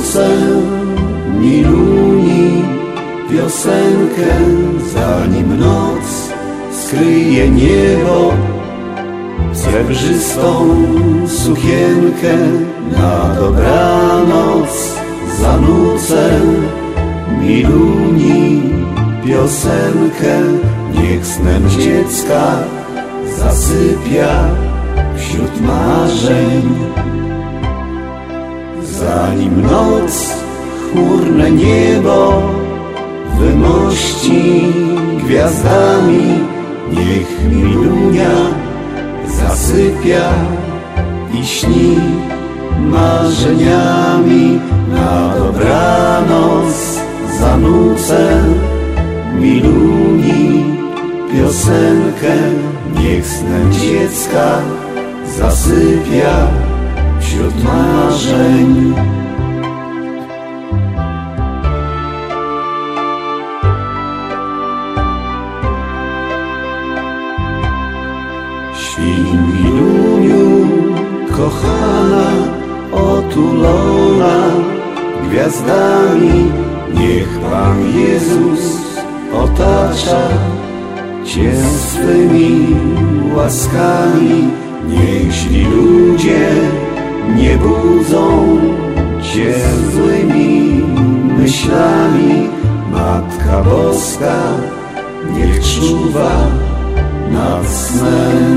nucę Miluni piosenkę, zanim noc skryje niebo. Srebrzystą sukienkę na dobranoc zanucę Miluni piosenkę. Niech snem dziecka zasypia wśród marzeń. Zanim noc chmurne niebo wymości gwiazdami, niech Milunia zasypia i śni marzeniami. Na dobranoc zanucę Miluni piosenkę. Niech snem dziecka zasypia wśród marzeń. Śpi Miluniu kochana, otulona gwiazdami. Niech Pan Jezus otacza Cię swymi łaskami. Niech źli ludzie nie budzą Cię złymi myślami. Matka Boska niech czuwa nad snem